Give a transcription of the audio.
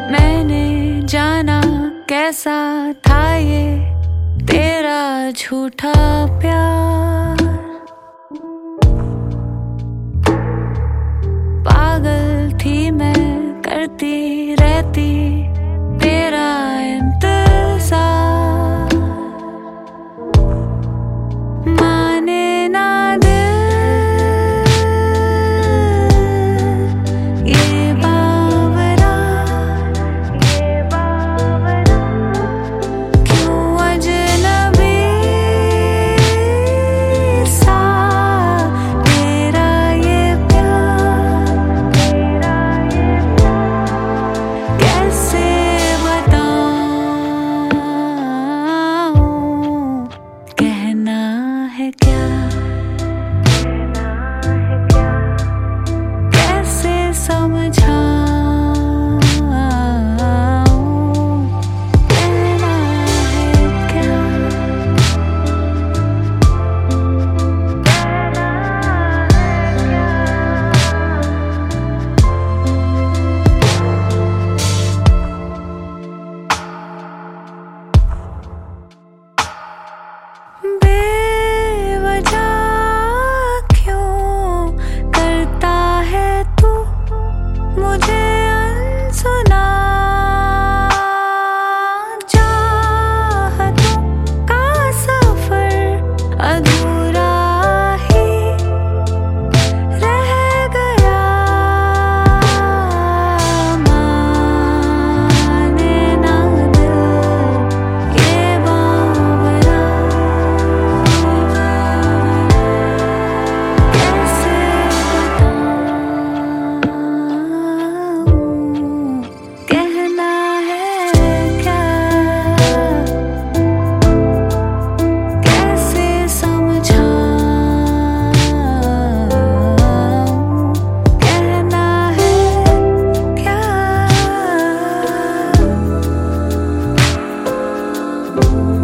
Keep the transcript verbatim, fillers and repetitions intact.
मैंने जाना कैसा था ये तेरा झूठा प्यार। पागल थी मैं करती रहती तेरा इंतजार। माने ना दिल ये बावरा, क्यों अजनबी सा तेरा ये प्यार। कैसे बताऊं कहना है क्या, कैसे समझाऊं कहना है क्या। बेवजह क्यों करता है तू मुझे अनसुना। चाहतों का सफर अधूरा ही रह गया। माने ना दिल ये बावरा, कैसे बताऊं कहना है क्या, कैसे समझाऊं कहना है क्या।